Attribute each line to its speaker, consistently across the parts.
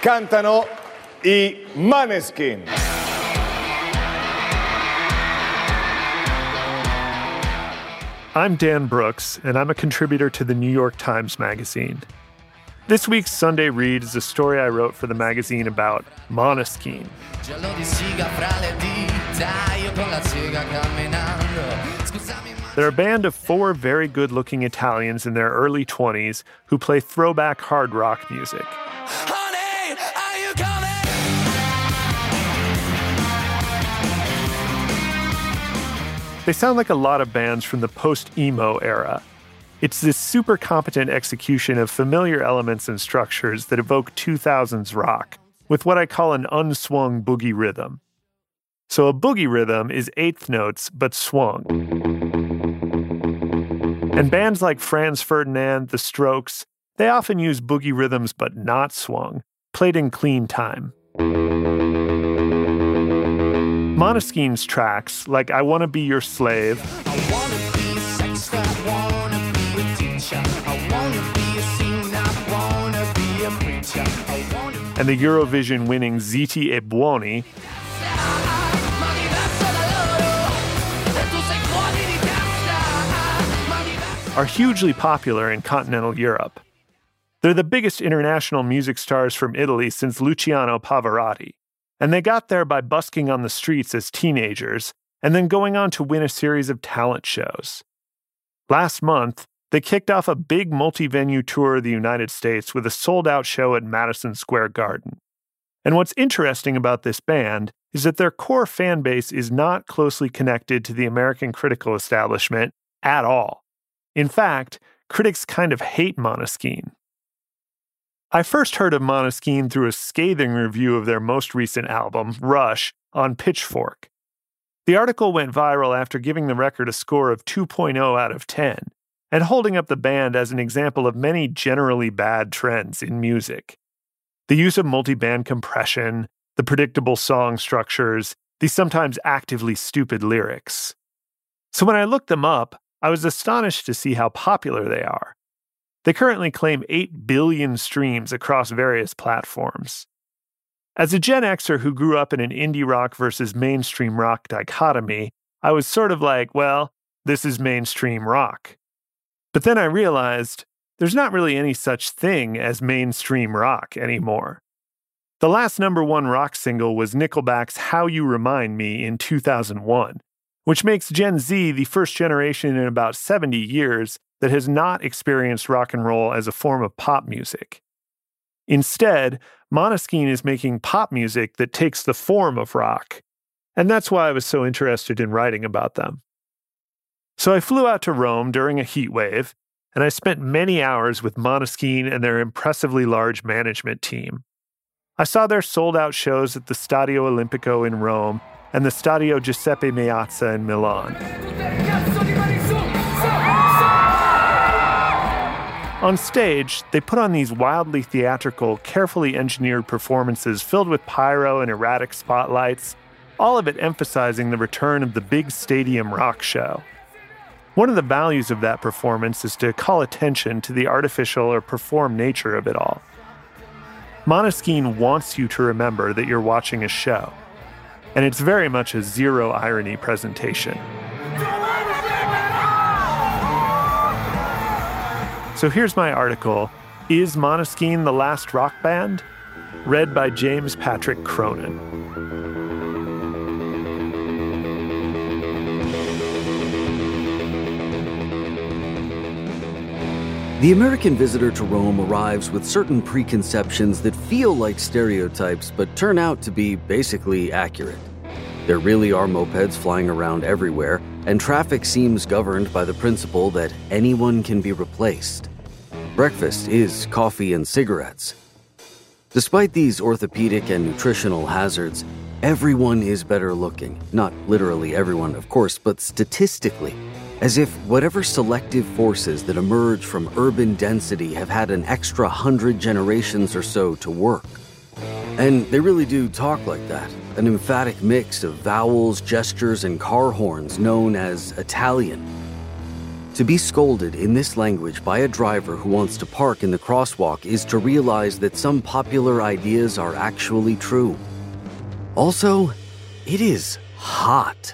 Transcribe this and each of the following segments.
Speaker 1: Cantano i Måneskin.
Speaker 2: I'm Dan Brooks, and I'm a contributor to the New York Times Magazine. This week's Sunday Read is a story I wrote for the magazine about Måneskin. They're a band of 4 very good-looking Italians in their early 20s who play throwback hard rock music.
Speaker 3: Honey, are you coming?
Speaker 2: They sound like a lot of bands from the post-emo era. It's this super competent execution of familiar elements and structures that evoke 2000s rock, with what I call an unswung boogie rhythm. So a boogie rhythm is eighth notes, but swung. And bands like Franz Ferdinand, The Strokes, they often use boogie rhythms but not swung, played in clean time. Måneskin's tracks, like I Wanna Be Your Slave,
Speaker 3: I wanna be a sex, I wanna be a teacher, I wanna be a singer, I wanna be a preacher, I wanna be...
Speaker 2: and the Eurovision-winning Zitti e Buoni, are hugely popular in continental Europe. They're the biggest international music stars from Italy since Luciano Pavarotti, and they got there by busking on the streets as teenagers and then going on to win a series of talent shows. Last month, they kicked off a big multi-venue tour of the United States with a sold-out show at Madison Square Garden. And what's interesting about this band is that their core fan base is not closely connected to the American critical establishment at all. In fact, critics kind of hate Måneskin. I first heard of Måneskin through a scathing review of their most recent album, Rush, on Pitchfork. The article went viral after giving the record a score of 2.0 out of 10, and holding up the band as an example of many generally bad trends in music. The use of multi-band compression, the predictable song structures, the sometimes actively stupid lyrics. So when I looked them up, I was astonished to see how popular they are. They currently claim 8 billion streams across various platforms. As a Gen Xer who grew up in an indie rock versus mainstream rock dichotomy, I was sort of like, well, this is mainstream rock. But then I realized there's not really any such thing as mainstream rock anymore. The last #1 rock single was Nickelback's How You Remind Me in 2001, which makes Gen Z the first generation in about 70 years that has not experienced rock and roll as a form of pop music. Instead, Måneskin is making pop music that takes the form of rock, and that's why I was so interested in writing about them. So I flew out to Rome during a heat wave, and I spent many hours with Måneskin and their impressively large management team. I saw their sold-out shows at the Stadio Olimpico in Rome and the Stadio Giuseppe Meazza in Milan. On stage, they put on these wildly theatrical, carefully engineered performances filled with pyro and erratic spotlights, all of it emphasizing the return of the big stadium rock show. One of the values of that performance is to call attention to the artificial or performed nature of it all. Måneskin wants you to remember that you're watching a show, and it's very much a zero-irony presentation. So here's my article, Is Måneskin the Last Rock Band? Read by James Patrick Cronin.
Speaker 4: The American visitor to Rome arrives with certain preconceptions that feel like stereotypes but turn out to be basically accurate. There really are mopeds flying around everywhere, and traffic seems governed by the principle that anyone can be replaced. Breakfast is coffee and cigarettes. Despite these orthopedic and nutritional hazards, everyone is better looking. Not literally everyone, of course, but statistically. As if whatever selective forces that emerge from urban density have had an extra 100 generations or so to work. And they really do talk like that, an emphatic mix of vowels, gestures, and car horns known as Italian. To be scolded in this language by a driver who wants to park in the crosswalk is to realize that some popular ideas are actually true. Also, it is hot.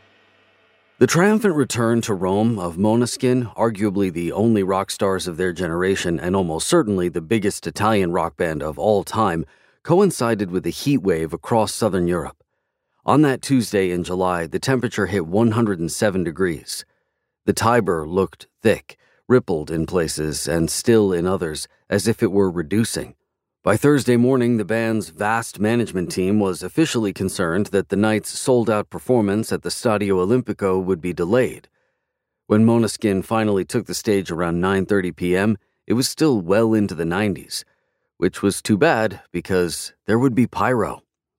Speaker 4: The triumphant return to Rome of Måneskin, arguably the only rock stars of their generation and almost certainly the biggest Italian rock band of all time, coincided with a heat wave across southern Europe. On that Tuesday in July, the temperature hit 107 degrees. The Tiber looked thick, rippled in places and still in others, as if it were reducing. By Thursday morning, the band's vast management team was officially concerned that the night's sold-out performance at the Stadio Olimpico would be delayed. When Måneskin finally took the stage around 9:30 p.m., it was still well into the 90s, which was too bad because there would be pyro.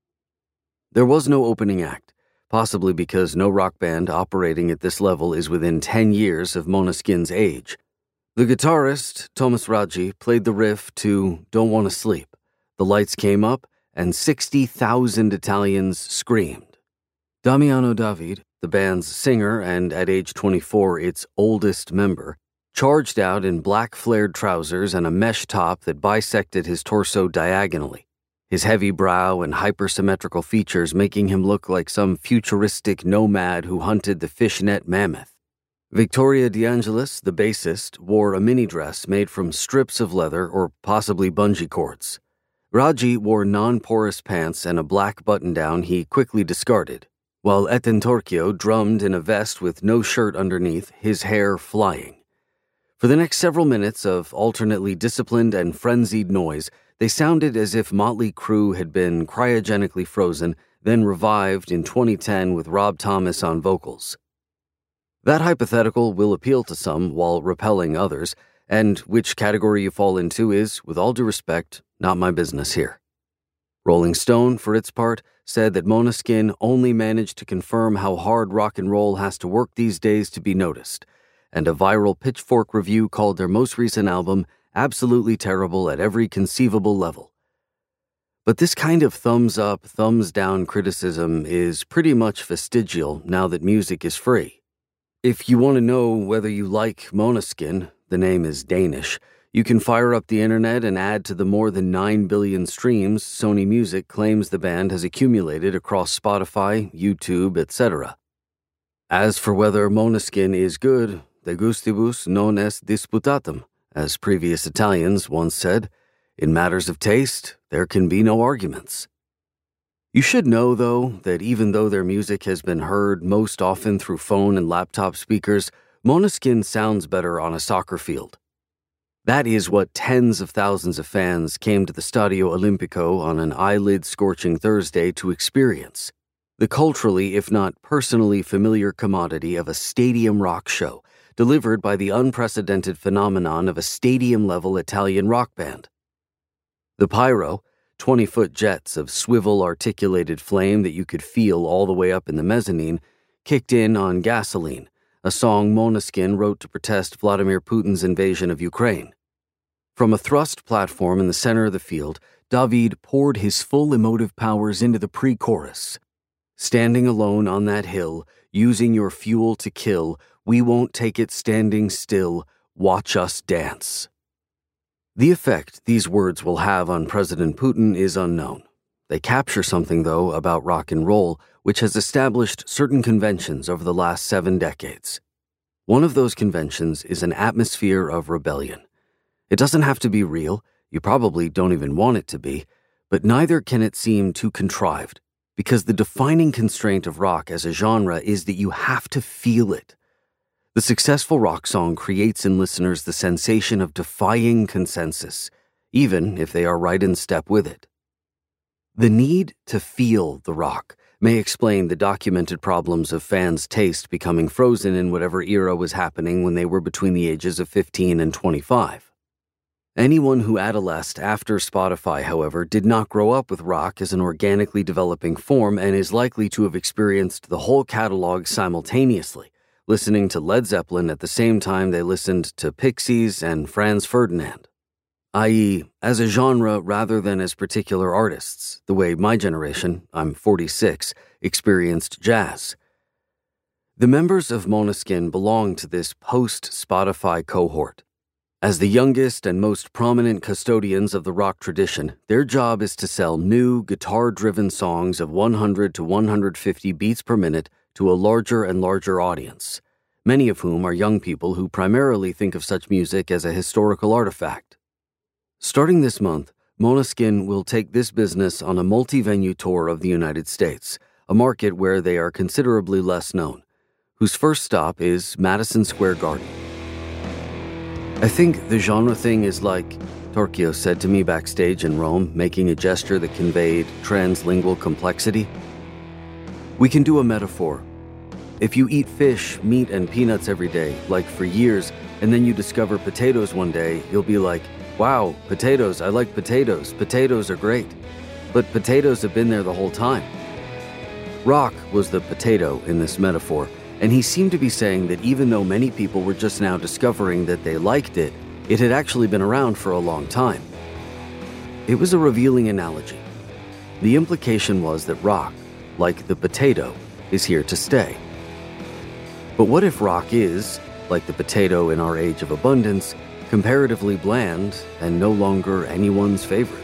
Speaker 4: There was no opening act, possibly because no rock band operating at this level is within 10 years of Måneskin's age. The guitarist, Thomas Raggi, played the riff to Don't Wanna Sleep. The lights came up, and 60,000 Italians screamed. Damiano David, the band's singer and at age 24 its oldest member, charged out in black flared trousers and a mesh top that bisected his torso diagonally, his heavy brow and hypersymmetrical features making him look like some futuristic nomad who hunted the fishnet mammoth. Victoria De Angelis, the bassist, wore a mini dress made from strips of leather or possibly bungee cords. Raggi wore non-porous pants and a black button-down he quickly discarded, while Eten Torchio drummed in a vest with no shirt underneath, his hair flying. For the next several minutes of alternately disciplined and frenzied noise, they sounded as if Motley Crue had been cryogenically frozen, then revived in 2010 with Rob Thomas on vocals. That hypothetical will appeal to some while repelling others, and which category you fall into is, with all due respect, not my business here. Rolling Stone, for its part, said that Måneskin only managed to confirm how hard rock and roll has to work these days to be noticed, and a viral Pitchfork review called their most recent album absolutely terrible at every conceivable level. But this kind of thumbs-up, thumbs-down criticism is pretty much vestigial now that music is free. If you want to know whether you like Måneskin, the name is Danish, you can fire up the internet and add to the more than 9 billion streams Sony Music claims the band has accumulated across Spotify, YouTube, etc. As for whether Måneskin is good, de gustibus non est disputatum, as previous Italians once said. In matters of taste, there can be no arguments. You should know, though, that even though their music has been heard most often through phone and laptop speakers, Måneskin sounds better on a soccer field. That is what tens of thousands of fans came to the Stadio Olimpico on an eyelid-scorching Thursday to experience. The culturally, if not personally familiar commodity of a stadium rock show, delivered by the unprecedented phenomenon of a stadium-level Italian rock band. The pyro, 20-foot jets of swivel-articulated flame that you could feel all the way up in the mezzanine, kicked in on Gasoline, a song Måneskin wrote to protest Vladimir Putin's invasion of Ukraine. From a thrust platform in the center of the field, David poured his full emotive powers into the pre-chorus. Standing alone on that hill, using your fuel to kill, we won't take it standing still, watch us dance. The effect these words will have on President Putin is unknown. They capture something, though, about rock and roll, which has established certain conventions over the last 7 decades. One of those conventions is an atmosphere of rebellion. It doesn't have to be real, you probably don't even want it to be, but neither can it seem too contrived, because the defining constraint of rock as a genre is that you have to feel it. The successful rock song creates in listeners the sensation of defying consensus, even if they are right in step with it. The need to feel the rock may explain the documented problems of fans' taste becoming frozen in whatever era was happening when they were between the ages of 15 and 25. Anyone who adolesced after Spotify, however, did not grow up with rock as an organically developing form and is likely to have experienced the whole catalog simultaneously, listening to Led Zeppelin at the same time they listened to Pixies and Franz Ferdinand, i.e., as a genre rather than as particular artists, the way my generation, I'm 46, experienced jazz. The members of Måneskin belong to this post-Spotify cohort. As the youngest and most prominent custodians of the rock tradition, their job is to sell new, guitar-driven songs of 100 to 150 beats per minute to a larger and larger audience, many of whom are young people who primarily think of such music as a historical artifact. Starting this month, Måneskin will take this business on a multi-venue tour of the United States, a market where they are considerably less known, whose first stop is Madison Square Garden. I think the genre thing is like, Torchio said to me backstage in Rome, making a gesture that conveyed translingual complexity. We can do a metaphor. If you eat fish, meat, and peanuts every day, like for years, and then you discover potatoes one day, you'll be like, wow, potatoes, I like potatoes, potatoes are great. But potatoes have been there the whole time. Rock was the potato in this metaphor, and he seemed to be saying that even though many people were just now discovering that they liked it, it had actually been around for a long time. It was a revealing analogy. The implication was that rock, like the potato, is here to stay. But what if rock is, like the potato in our age of abundance, comparatively bland and no longer anyone's favorite?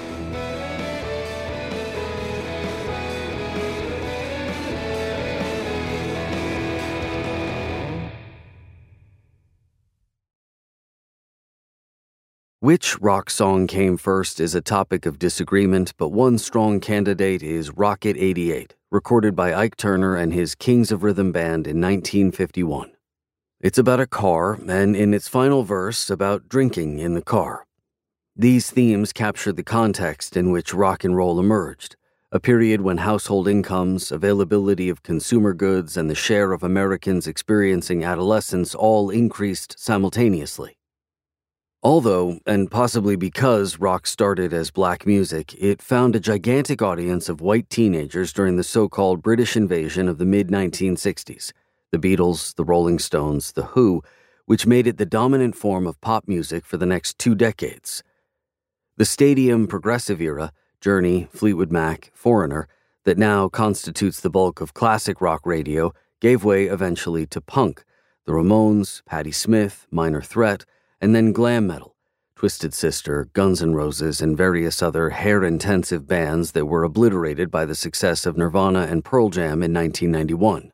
Speaker 4: Which rock song came first is a topic of disagreement, but one strong candidate is Rocket 88, recorded by Ike Turner and his Kings of Rhythm Band in 1951. It's about a car, and in its final verse, about drinking in the car. These themes capture the context in which rock and roll emerged, a period when household incomes, availability of consumer goods, and the share of Americans experiencing adolescence all increased simultaneously. Although, and possibly because rock started as black music, it found a gigantic audience of white teenagers during the so-called British invasion of the mid-1960s, the Beatles, the Rolling Stones, the Who, which made it the dominant form of pop music for the next 2 decades. The stadium progressive era, Journey, Fleetwood Mac, Foreigner, that now constitutes the bulk of classic rock radio, gave way eventually to punk, the Ramones, Patti Smith, Minor Threat, and then glam metal, Twisted Sister, Guns N' Roses, and various other hair-intensive bands that were obliterated by the success of Nirvana and Pearl Jam in 1991.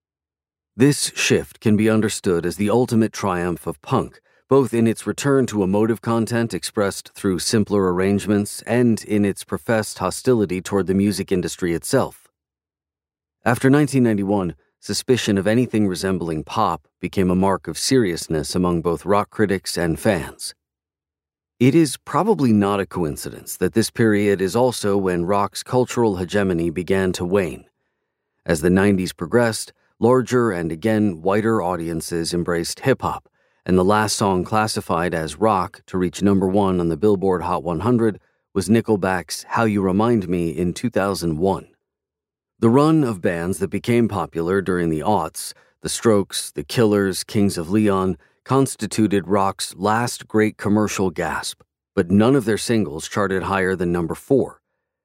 Speaker 4: This shift can be understood as the ultimate triumph of punk, both in its return to emotive content expressed through simpler arrangements and in its professed hostility toward the music industry itself. After 1991, suspicion of anything resembling pop became a mark of seriousness among both rock critics and fans. It is probably not a coincidence that this period is also when rock's cultural hegemony began to wane. As the 90s progressed, larger and again whiter audiences embraced hip-hop, and the last song classified as rock to reach #1 on the Billboard Hot 100 was Nickelback's How You Remind Me in 2001. The run of bands that became popular during the aughts, The Strokes, The Killers, Kings of Leon, constituted rock's last great commercial gasp, but none of their singles charted higher than #4.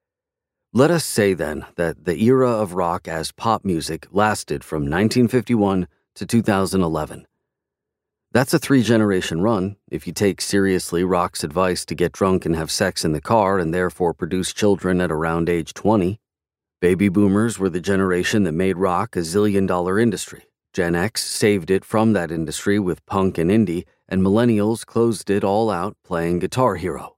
Speaker 4: Let us say, then, that the era of rock as pop music lasted from 1951 to 2011. That's a 3-generation run, if you take seriously rock's advice to get drunk and have sex in the car and therefore produce children at around age 20. Baby boomers were the generation that made rock a zillion-dollar industry. Gen X saved it from that industry with punk and indie, and millennials closed it all out playing Guitar Hero.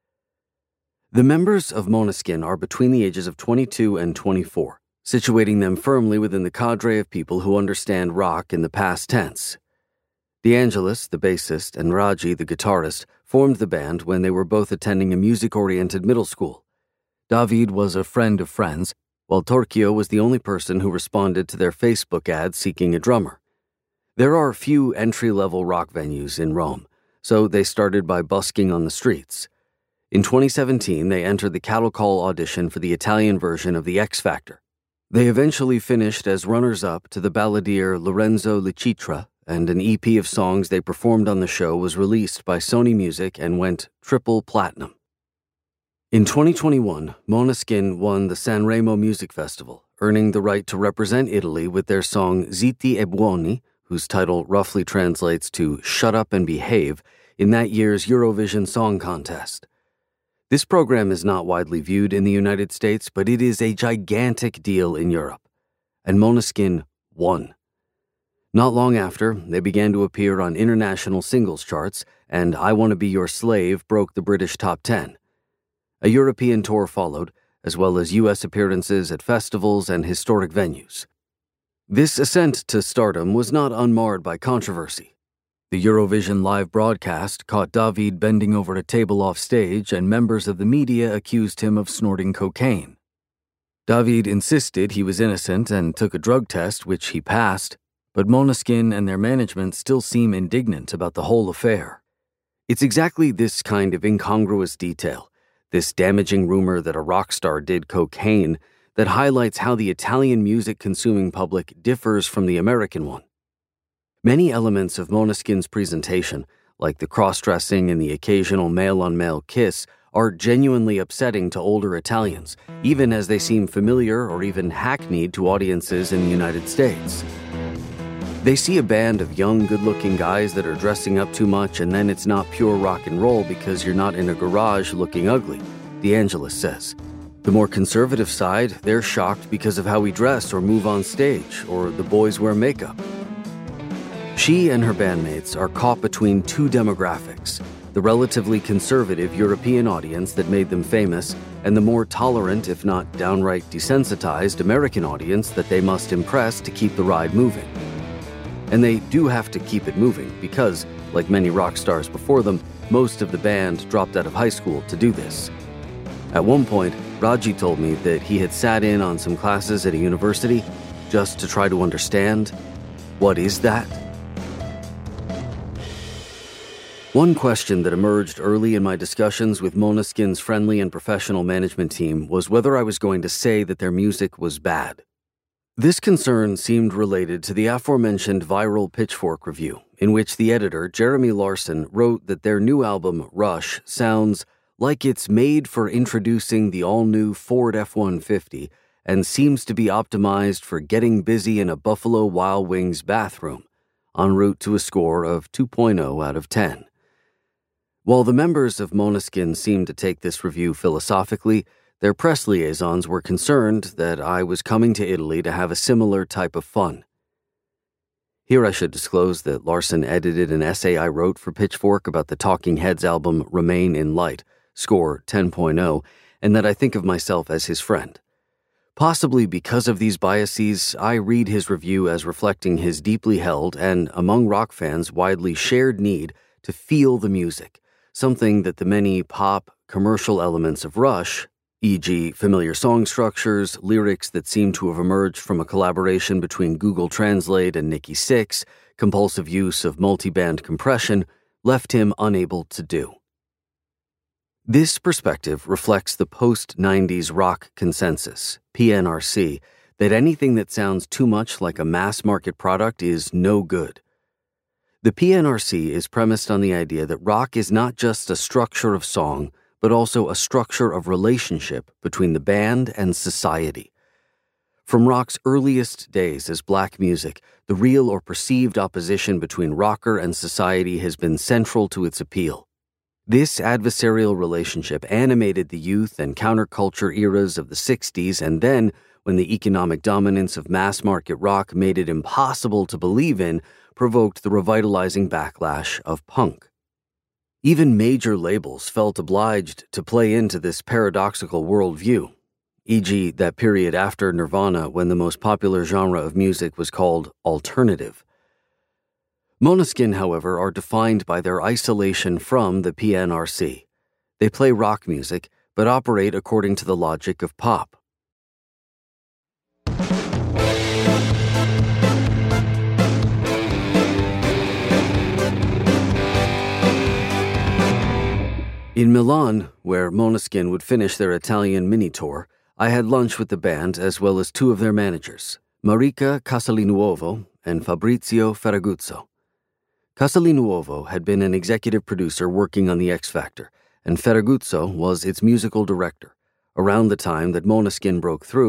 Speaker 4: The members of Måneskin are between the ages of 22 and 24, situating them firmly within the cadre of people who understand rock in the past tense. DeAngelis, the bassist, and Raji, the guitarist, formed the band when they were both attending a music-oriented middle school. David was a friend of friends, while Torchio was the only person who responded to their Facebook ad seeking a drummer. There are few entry-level rock venues in Rome, so they started by busking on the streets. In 2017, they entered the cattle call audition for the Italian version of The X Factor. They eventually finished as runners-up to the balladeer Lorenzo Licitra, and an EP of songs they performed on the show was released by Sony Music and went triple platinum. In 2021, Måneskin won the Sanremo Music Festival, earning the right to represent Italy with their song Zitti e Buoni, whose title roughly translates to Shut Up and Behave, in that year's Eurovision Song Contest. This program is not widely viewed in the United States, but it is a gigantic deal in Europe. And Måneskin won. Not long after, they began to appear on international singles charts, and I Want to Be Your Slave broke the British top 10. A European tour followed, as well as U.S. appearances at festivals and historic venues. This ascent to stardom was not unmarred by controversy. The Eurovision live broadcast caught David bending over a table off stage, and members of the media accused him of snorting cocaine. David insisted he was innocent and took a drug test, which he passed, but Måneskin and their management still seem indignant about the whole affair. It's exactly this kind of incongruous detail, this damaging rumor that a rock star did cocaine, that highlights how the Italian music-consuming public differs from the American one. Many elements of Måneskin's presentation, like the cross-dressing and the occasional male-on-male kiss, are genuinely upsetting to older Italians, even as they seem familiar or even hackneyed to audiences in the United States. They see a band of young, good-looking guys that are dressing up too much, and then it's not pure rock and roll because you're not in a garage looking ugly, DeAngelis says. The more conservative side, they're shocked because of how we dress or move on stage, or the boys wear makeup. She and her bandmates are caught between two demographics, the relatively conservative European audience that made them famous, and the more tolerant, if not downright desensitized, American audience that they must impress to keep the ride moving. And they do have to keep it moving because, like many rock stars before them, most of the band dropped out of high school to do this. At one point, Raji told me that he had sat in on some classes at a university just to try to understand, what is that? One question that emerged early in my discussions with Måneskin's friendly and professional management team was whether I was going to say that their music was bad. This concern seemed related to the aforementioned viral Pitchfork review, in which the editor, Jeremy Larson, wrote that their new album, Rush, sounds like it's made for introducing the all-new Ford F-150 and seems to be optimized for getting busy in a Buffalo Wild Wings bathroom, en route to a score of 2.0 out of 10. While the members of Måneskin seemed to take this review philosophically, their press liaisons were concerned that I was coming to Italy to have a similar type of fun. Here I should disclose that Larson edited an essay I wrote for Pitchfork about the Talking Heads album Remain in Light, score 10.0, and that I think of myself as his friend. Possibly because of these biases, I read his review as reflecting his deeply held and, among rock fans, widely shared need to feel the music, something that the many pop, commercial elements of Rush, e.g. familiar song structures, lyrics that seem to have emerged from a collaboration between Google Translate and Nikki Sixx, compulsive use of multi-band compression, left him unable to do. This perspective reflects the post-90s rock consensus, PNRC, that anything that sounds too much like a mass-market product is no good. The PNRC is premised on the idea that rock is not just a structure of song, but also a structure of relationship between the band and society. From rock's earliest days as black music, the real or perceived opposition between rocker and society has been central to its appeal. This adversarial relationship animated the youth and counterculture eras of the 60s, and then, when the economic dominance of mass-market rock made it impossible to believe in, provoked the revitalizing backlash of punk. Even major labels felt obliged to play into this paradoxical worldview, e.g. that period after Nirvana when the most popular genre of music was called alternative. Måneskin, however, are defined by their isolation from the PNRC. They play rock music, but operate according to the logic of pop. In Milan, where Måneskin would finish their Italian mini-tour, I had lunch with the band as well as two of their managers, Marica Casalinuovo and Fabrizio Ferraguzzo. Casalinuovo had been an executive producer working on The X Factor, and Ferraguzzo was its musical director. Around the time that Måneskin broke through,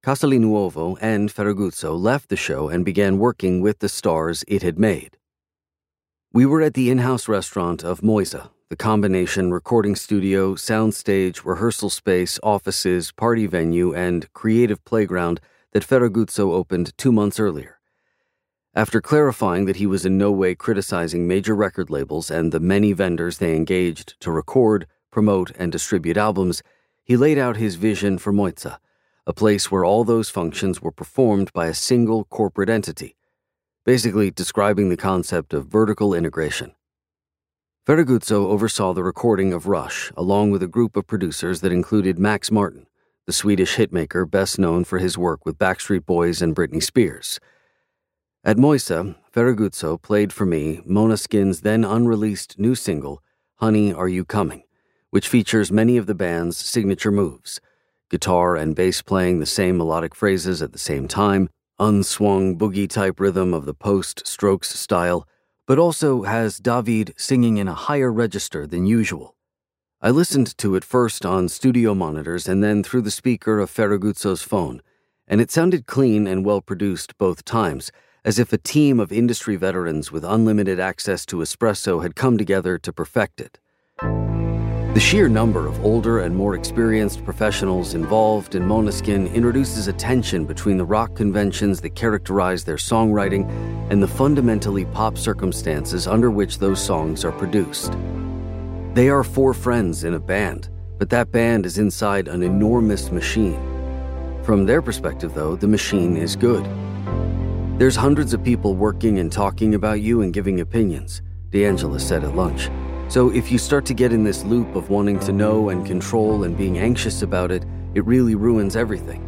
Speaker 4: Castelnuovo and Ferraguzzo left the show and began working with the stars it had made. We were at the in-house restaurant of Moisa, the combination recording studio, soundstage, rehearsal space, offices, party venue, and creative playground that Ferraguzzo opened 2 months earlier. After clarifying that he was in no way criticizing major record labels and the many vendors they engaged to record, promote, and distribute albums, he laid out his vision for Moisa, a place where all those functions were performed by a single corporate entity, basically describing the concept of vertical integration. Ferraguzzo oversaw the recording of Rush, along with a group of producers that included Max Martin, the Swedish hitmaker best known for his work with Backstreet Boys and Britney Spears. At Moisa, Ferraguzzo played for me Måneskin's then unreleased new single, Honey, Are You Coming?, which features many of the band's signature moves, guitar and bass playing the same melodic phrases at the same time, unswung boogie-type rhythm of the post-Strokes style, but also has David singing in a higher register than usual. I listened to it first on studio monitors and then through the speaker of Ferraguzzo's phone, and it sounded clean and well-produced both times, as if a team of industry veterans with unlimited access to espresso had come together to perfect it. The sheer number of older and more experienced professionals involved in Måneskin introduces a tension between the rock conventions that characterize their songwriting and the fundamentally pop circumstances under which those songs are produced. They are 4 friends in a band, but that band is inside an enormous machine. From their perspective, though, the machine is good. There's hundreds of people working and talking about you and giving opinions, DeAngelo said at lunch. So if you start to get in this loop of wanting to know and control and being anxious about it, it really ruins everything.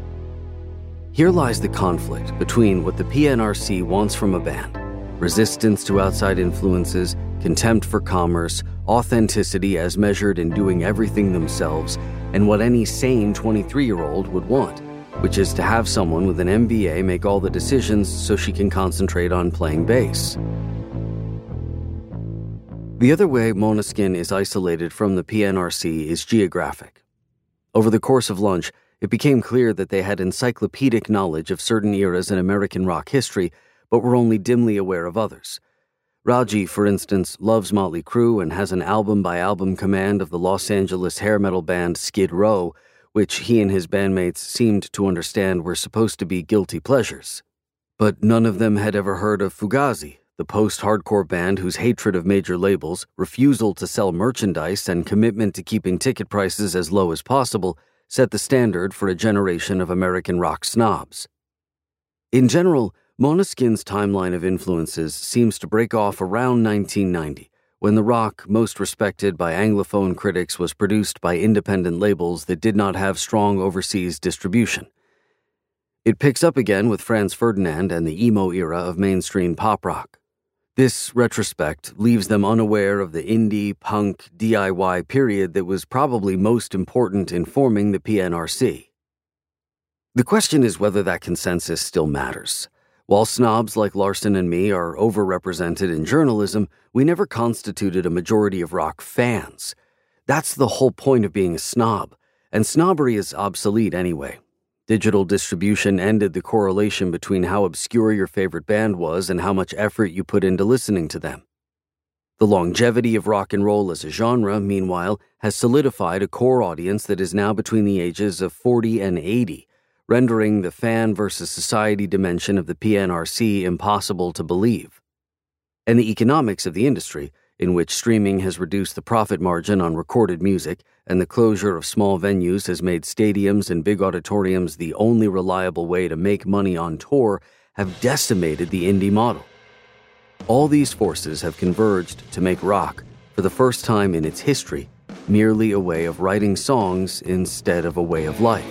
Speaker 4: Here lies the conflict between what the PNRC wants from a band: resistance to outside influences, contempt for commerce, authenticity as measured in doing everything themselves, and what any sane 23-year-old would want, which is to have someone with an MBA make all the decisions so she can concentrate on playing bass. The other way Måneskin is isolated from the PNRC is geographic. Over the course of lunch, it became clear that they had encyclopedic knowledge of certain eras in American rock history, but were only dimly aware of others. Raji, for instance, loves Motley Crue and has an album-by-album command of the Los Angeles hair metal band Skid Row, which he and his bandmates seemed to understand were supposed to be guilty pleasures. But none of them had ever heard of Fugazi, the post-hardcore band whose hatred of major labels, refusal to sell merchandise, and commitment to keeping ticket prices as low as possible set the standard for a generation of American rock snobs. In general, Måneskin's timeline of influences seems to break off around 1990, when the rock most respected by Anglophone critics was produced by independent labels that did not have strong overseas distribution. It picks up again with Franz Ferdinand and the emo era of mainstream pop rock. This retrospect leaves them unaware of the indie, punk, DIY period that was probably most important in forming the PNRC. The question is whether that consensus still matters. While snobs like Larson and me are overrepresented in journalism, we never constituted a majority of rock fans. That's the whole point of being a snob, and snobbery is obsolete anyway. Digital distribution ended the correlation between how obscure your favorite band was and how much effort you put into listening to them. The longevity of rock and roll as a genre, meanwhile, has solidified a core audience that is now between the ages of 40 and 80, rendering the fan versus society dimension of the PNRC impossible to believe. And the economics of the industry, in which streaming has reduced the profit margin on recorded music and the closure of small venues has made stadiums and big auditoriums the only reliable way to make money on tour, have decimated the indie model. All these forces have converged to make rock, for the first time in its history, merely a way of writing songs instead of a way of life.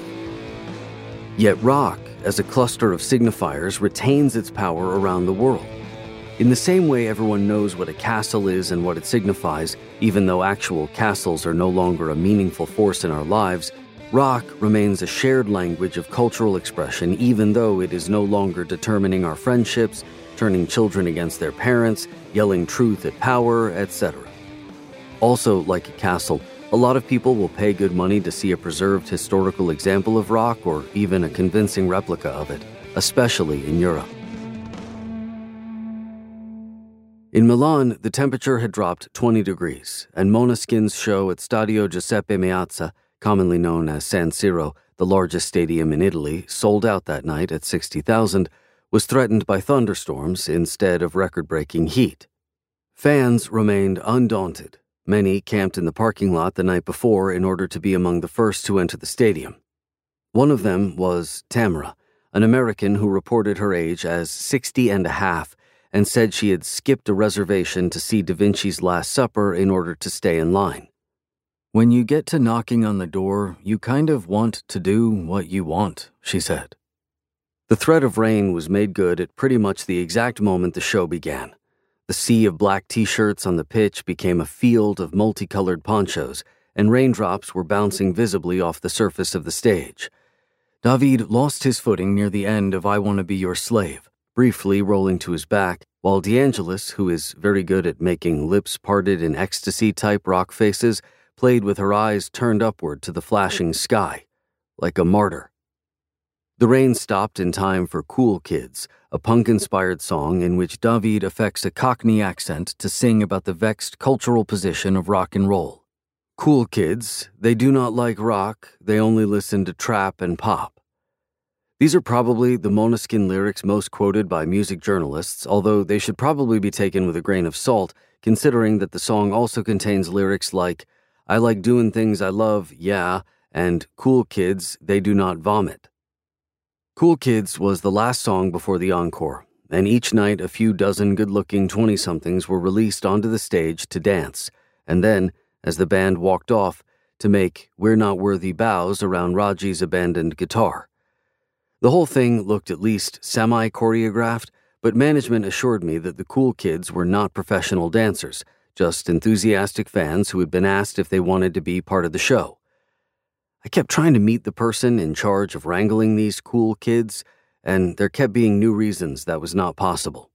Speaker 4: Yet rock, as a cluster of signifiers, retains its power around the world. In the same way everyone knows what a castle is and what it signifies, even though actual castles are no longer a meaningful force in our lives, rock remains a shared language of cultural expression even though it is no longer determining our friendships, turning children against their parents, yelling truth at power, etc. Also, like a castle, A lot of people will pay good money to see a preserved historical example of rock or even a convincing replica of it, especially in Europe. In Milan, the temperature had dropped 20 degrees, and Måneskin's show at Stadio Giuseppe Meazza, commonly known as San Siro, the largest stadium in Italy, sold out that night at 60,000, was threatened by thunderstorms instead of record-breaking heat. Fans remained undaunted. Many camped in the parking lot the night before in order to be among the first to enter the stadium. One of them was Tamara, an American who reported her age as 60 and a half and said she had skipped a reservation to see Da Vinci's Last Supper in order to stay in line. When you get to knocking on the door, you kind of want to do what you want, she said. The threat of rain was made good at pretty much the exact moment the show began. The sea of black t-shirts on the pitch became a field of multicolored ponchos, and raindrops were bouncing visibly off the surface of the stage. David lost his footing near the end of I Want to Be Your Slave, briefly rolling to his back, while DeAngelis, who is very good at making lips parted in ecstasy-type rock faces, played with her eyes turned upward to the flashing sky, like a martyr. The rain stopped in time for Cool Kids, a punk-inspired song in which David affects a Cockney accent to sing about the vexed cultural position of rock and roll. Cool kids, they do not like rock, they only listen to trap and pop. These are probably the Måneskin lyrics most quoted by music journalists, although they should probably be taken with a grain of salt, considering that the song also contains lyrics like, I like doing things I love, yeah, and Cool Kids, they do not vomit. Cool Kids was the last song before the encore, and each night a few dozen good-looking 20-somethings were released onto the stage to dance, and then, as the band walked off, to make We're Not Worthy bows around Raji's abandoned guitar. The whole thing looked at least semi-choreographed, but management assured me that the Cool Kids were not professional dancers, just enthusiastic fans who had been asked if they wanted to be part of the show. I kept trying to meet the person in charge of wrangling these cool kids, and there kept being new reasons that was not possible.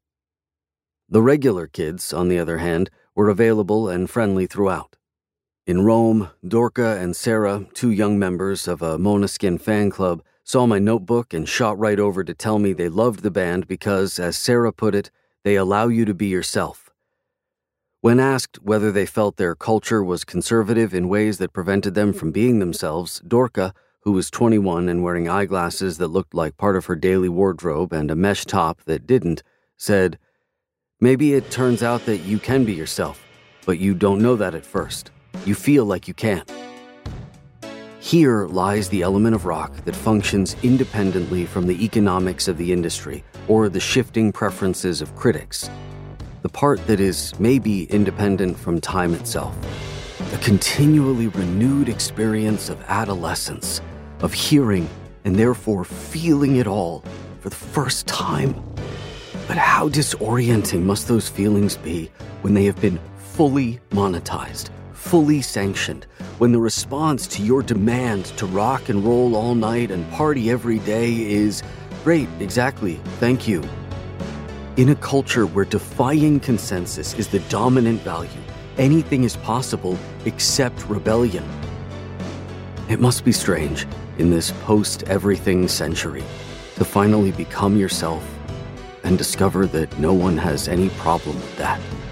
Speaker 4: The regular kids, on the other hand, were available and friendly throughout. In Rome, Dorca and Sarah, two young members of a Måneskin fan club, saw my notebook and shot right over to tell me they loved the band because, as Sarah put it, they allow you to be yourself. When asked whether they felt their culture was conservative in ways that prevented them from being themselves, Dorca, who was 21 and wearing eyeglasses that looked like part of her daily wardrobe and a mesh top that didn't, said, Maybe it turns out that you can be yourself, but you don't know that at first. You feel like you can't. Here lies the element of rock that functions independently from the economics of the industry or the shifting preferences of critics. The part that is maybe independent from time itself. A continually renewed experience of adolescence, of hearing and therefore feeling it all for the first time. But how disorienting must those feelings be when they have been fully monetized, fully sanctioned, when the response to your demand to rock and roll all night and party every day is, great, exactly, thank you. In a culture where defying consensus is the dominant value, anything is possible except rebellion. It must be strange, in this post-everything century, to finally become yourself and discover that no one has any problem with that.